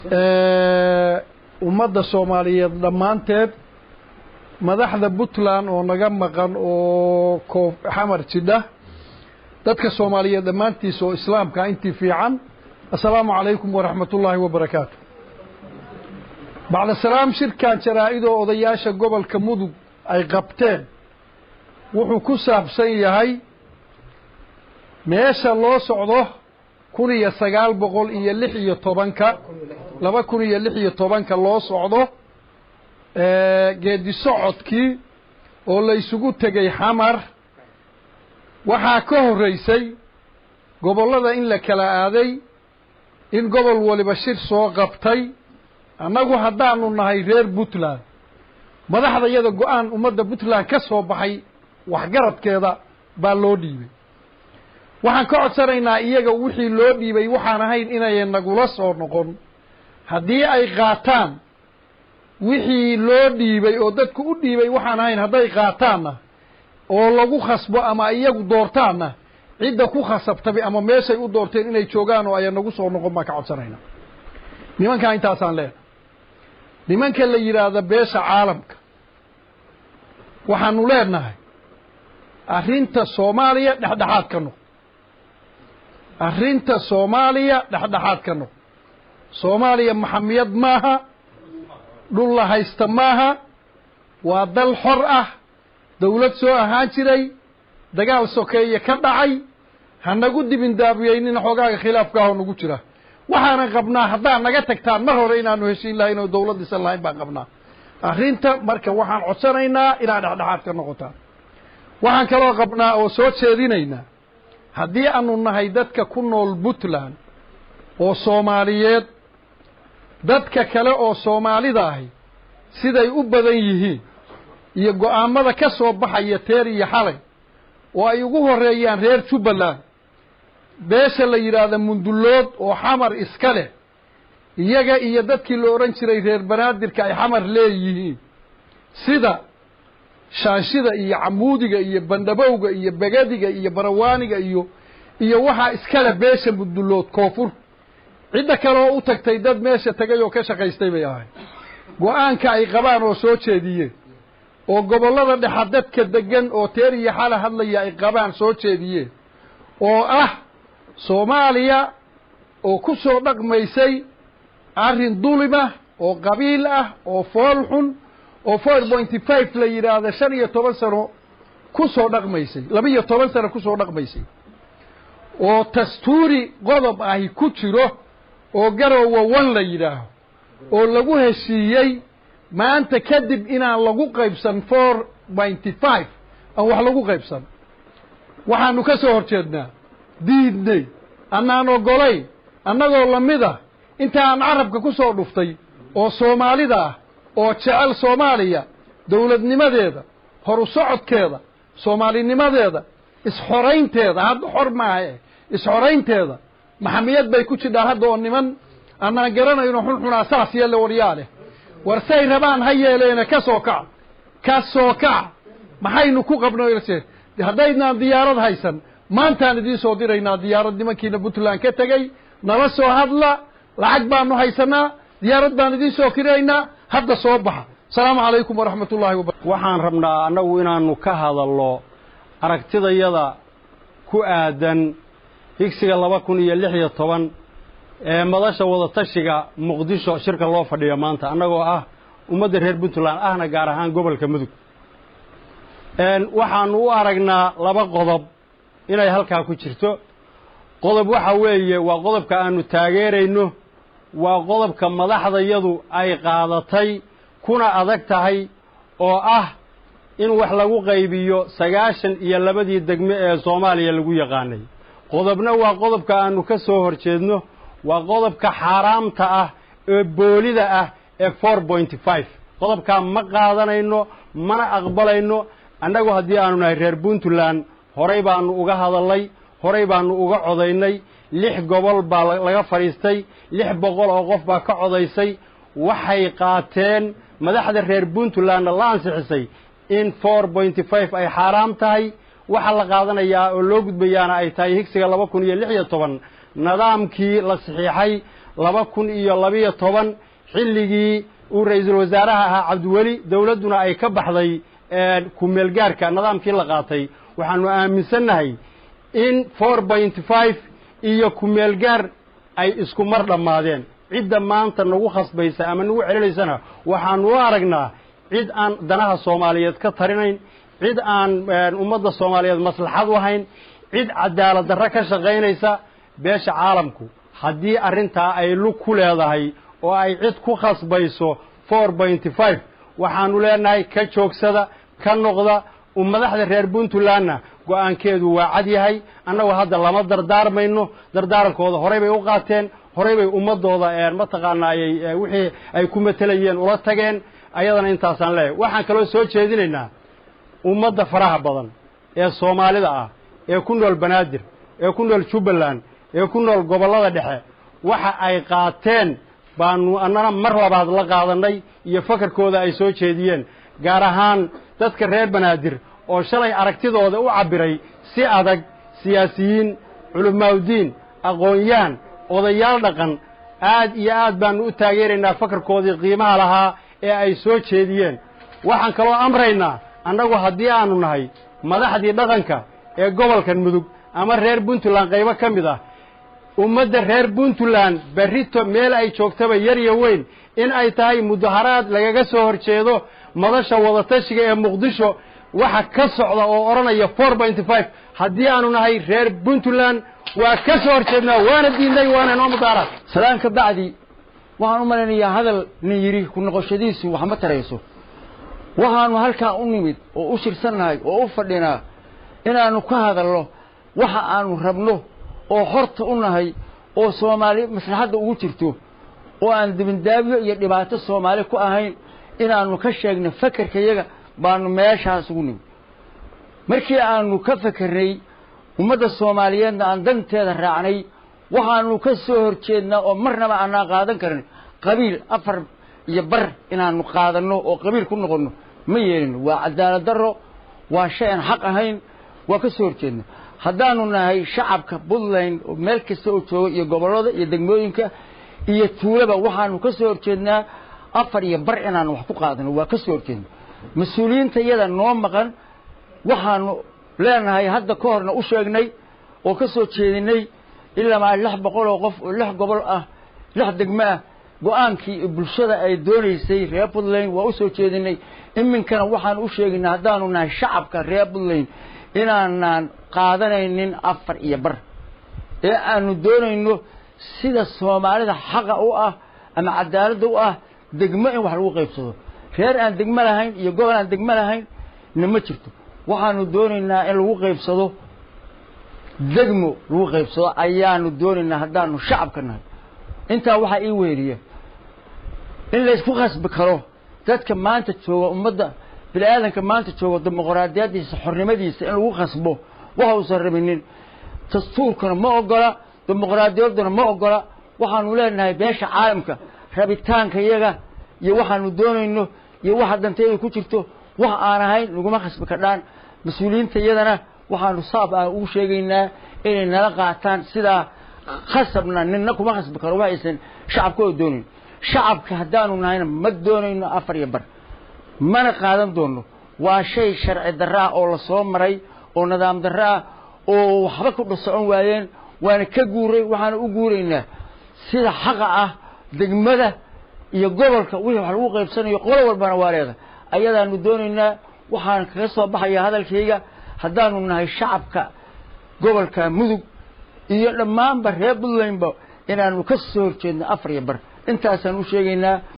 ummadda Soomaaliyeed dhamaanteed madaxda Puntland oo naga maqan oo koof xamar jida dadka Soomaaliyeed dhamaantiis oo islaamka intii fiican assalaamu calaykum wa rahmatullaahi wa barakaatuh bacda salaam shirkan jaraa'ido odayaasha gobolka Mudug ay qabteen wuxuu ku saabsan yahay meesha loo socdo 1916 loo socdo geedi socodkii oo la isugu tagay xamar waxaa ka horeysay gobolada in la kala aaday in gobol waliba shir soo qabtay annagu haddaanu nahay reer Puntland madaxdayada go'aan ummadda Puntland ka soo baxay waxgaradkeeda baa loo dhiibay waxaan ka codsanaynaa iyaga wixii loo dhiibay waxaan ahayn inay nagula soo noqon haddii ay qaataan wixii loo dhiibay oo dadku u dhiibay waxaan ahayn hadday qaataanna oo lagu khasbo ama iyagu doortaanna cidda ku khasabtay ama meeshay u doorteen inay joogaan oo ay nagu soo noqon baan ka codsanaynaa nimanka intaasaan leeyahay nimanka la yiraahdo beesha caalamka waxaanu leenahay arrinta Soomaaliya dhexdhexaad ka noqo arrinta Soomaaliya dhexdhexaad ka noqo Soomaaliya maxamiyad maaha dhul la haysta maaha waa dal xor ah dawlad soo ahaan jiray dagaal sokeeye ka dhacay hanagu dibin daabiyaynin xogaaga khilaafka oo nagu jira waxaan qabnaa haddaan naga tagtaan mar hore inaanu heshiin lahayn oo dawladda san lahayn baan qabnaa arrinta marka waxaan codsanaynaa inaad dhexdhexaad ka noqotaan waxaan kaloo qabnaa oo soo jeedinaynaa haddii aanu nahay dadka ku nool Puntland oo Soomaaliyeed dadka kale oo Soomaalida ahi siday u badan yihiin iyo go'aamada ka soo baxaya teer iyo xalay oo ay ugu horeeyaan reer Jubbaland beesha la yiraahdo Mundulood oo xamar iska leh iyaga iyo dadkii la oran jiray reer Banaadirka ay xamar leeyihiin sida shaashida iyo camuudiga iyo bandhabowga iyo bagadiga iyo barawaaniga iyo waxa iska leh beesha Mundulood koonfur cidda kale oo u tagtay dad meesha tagay oo ka shaqaystay bay ahayd go'aanka ay qabaan oo soo jeediyeen oo gobolada dhexe dadka degan oo teer iyo xal hadlaya ay qabaan soo jeediyeen oo ah Soomaaliya oo ku soo dhaqmaysay arrin dulima oo qabiil ah oo foolxun oo 4.5 la yiraahdo 15 sano ku soo dhaqmaysay 12 sano ku soo dhaqmaysay oo dastuuri qodob ahi ku jiro oo garowa wan la yiraaho oo lagu heshiiyay maanta kadib inaan lagu qaybsan 4.5 aan wax lagu qaybsan waxaanu ka soo horjeednaa diidnay annaan ogolay annagoo lamida inta aan carabka ku soo dhuftay oo Soomaalida ah oo jecel Soomaaliya dawladnimadeeda horu socodkeeda Soomaalinimadeeda isxoreynteeda hadda xor maahe isxoreynteeda maxamiyad bay ku jidhaa hadda oo niman annaan garanayno xun asaas yeelo waryaale warsay rabaan ha yeeleena ka soo kac maxaynu ku qabno irseed haddaynaan diyaarad haysan maantaan idin soo diraynaa diyaarad nimankiina Puntland ka tagay nala soo hadla lacag baanu haysanaa diyaarad baan idin soo kireynaa hadda soo baxa salaamu calaykum wa rahmatullaahi wa barakaatuh waxaan rabnaa annagu inaanu ka hadalno aragtidayada ku aadan higsiga 2016 ee madasha wada tashiga Muqdisho shirka loo fadhiyo maanta annagoo ah ummadda reer Puntland ahna gaar ahaan gobolka Mudug waxaanu u aragnaa laba qodob inay halkaa ku jirto qodob waxa weeye waa qodobka aanu taageerayno waa qodobka madaxdayadu ay qaadatay kuna adag tahay oo ah in wax lagu qaybiyo 92 degme ee Soomaaliya lagu yaqaanay qodobna waa qodobka aanu ka soo horjeedno waa qodobka xaraamta ah ee boolida ah ee 4.5 qodobka ma qaadanayno mana aqbalayno annagu haddii aanu nahay reer Puntland horay baanu uga hadalay horay baanu uga codaynay 6 gobol baa laga fariistay 600 oo qof baa ka codaysay waxay qaateen madaxda reer Puntland la ansixisay in 4.5 ay xaraam tahay waxa la qaadanayaa oo loo gudbayaana ay tahay higsiga 2016 nidaamkii la saxiixay 2012 xilligii uu ra'iisul wasaaraha ahaa Cabdiweli dawladuna ay ka baxday ku meel gaarka nidaamkii la qaatay waxaanu aaminsanahay in 4.5 iyo ku meel gaar ay isku mar dhamaadeen cidda maanta nagu khasbaysa ama nagu celinaysana waxaanu u aragnaa cid aan danaha Soomaaliyeed ka tarinayn cid aan ummadda Soomaaliyeed maslaxad u hayn cid cadaalad darro ka shaqeynaysa beesha caalamku haddii arrintaa ay lug ku leedahay oo ay cid ku khasbayso 4.5 waxaanu leenahay ka joogsada ka noqda madaxda reer Puntlandna go'aankeedu waa cad yahay annagu hadda lama dardaarmayno dardaarankooda horey bay u qaateen horey bay ummadooda ma taqaanaayay wixii ay ku matalayeen ula tageen ayadana intaasaan leeyahay waxaan kaloo soo jeedinaynaa ummadda faraha badan ee Soomaalida ah ee ku nool Banaadir ee ku nool Jubbaland ee ku nool gobollada dhexe waxa ay qaateen baanu annana mar labaad la qaadanay iyo fakarkooda ay soo jeediyeen gaar ahaan dadka reer Banaadir oo shalay aragtidooda u cabiray si adag siyaasiyiin culimaawidiin aqoon-yahan odayaal dhaqan aad iyo aad baanu u taageeraynaa fakarkoodii qiimaha lahaa ee ay soo jeediyeen waxaan kaloo amraynaa annagu haddii aanu nahay madaxdii dhaqanka ee gobolkan mudug ama reer Puntland qaybo ka mid ah ummadda reer Puntland barito meel ay joogtaba yar iyo weyn in ay tahay mudaharaad lagaga soo horjeedo madasha wada tashiga ee Muqdisho waxa ka socda oo oranaya 4.5 haddii aanu nahay reer Puntland waa ka soo horjeednaa waana diiday waana noo mudaharaad salaanka bacdi waxaan u maleynayaa hadal nin yiri ku noqoshadiisu wax ma tarayso waxaanu halkaa u nimid oo u shirsanahay oo u fadhinaa inaanu ka hadalno waxa aanu rabno oo horta u nahay oo Soomaali maslaxada ugu jirto oo aan dibindaabiyo iyo dhibaato Soomaali ku ahayn inaanu ka sheegno fakarkayaga baanu meeshaas ugu nimid markii aanu ka fakarnay ummadda Soomaaliyeedna aan danteeda raacnay waxaanu ka soo horjeednaa oo marnaba aan qaadan karin qabiil afar iyo bar inaanu qaadano oo qabiil ku noqono ma yeelin waa cadaalad darro waa shay aan xaq ahayn waa ka soo horjeednaa haddaanu nahay shacabka Puntland oo meel kasta oo jooga iyo gobollada iyo degmooyinka iyo tuulaba waxaanu ka soo horjeednaa afar iyo bar inaanu wax ku qaadano waa ka soo horjeednaa mas'uuliyiinta iyada noo maqan waxaanu leenahay hadda ka horna u sheegnay oo ka soo jeedinay ilaa 600 oo qof oo 6 gobol ah 6 degmo ah go'aankii bulshada ay doonaysay reer Puntland waa u soo jeedinay iminkana waxaan u sheegnaa haddaanu nahay shacabka reer Puntland inaan qaadanaynin afar iyo bar ee aanu doonayno sida Soomaalida xaqa u ah ama cadaalad u ah degmo in wax lagu qaybsado reer aan degmo lahayn iyo gobol aan degmo lahayn nima jirto waxaanu doonaynaa in lagu qaybsado degmo lagu qaybsado ayaanu doonaynaa haddaanu shacabka nahay intaa waxa ii weeriya in la isku qasbi karo dadka maanta jooga ummadda bilaadanka maanta jooga dimuqraadiyadiisa xornimadiisa in lagu qasbo waxa uu sarrabinin dastuurkana ma ogola dimuqraadiyaduna ma ogola waxaanu leenahay beesha caalamka rabitaanka iyaga iyo waxaanu doonayno iyo waxa danteedu ku jirto wax aan ahayn laguma qasbi kadhaan mas'uuliyiinta iyadana waxaanu saab aan ugu sheegaynaa inay nala qaataan sida khasabna ninna kuma qasbi karo waxaysan shacabkooda doonin shacabka haddaanu nahayna ma doonayno afar iyo bar mana qaadan doono waa shay sharci darro oo la soo maray oo nidaam darro oo waxba ku dhasocon waayeen waana ka guuray waxaana u guuraynaa sida xaqa ah degmada iyo gobolka wixii wax lagu qaybsanayo qolo walbana wareega ayadaanu doonaynaa waxaan kaga soo baxayaa hadalkayga haddaanu nahay shacabka gobolka mudug iyo dhammaanba reer Puntland inaanu ka soo horjeedno afar iyo bar intaasaan u sheegaynaa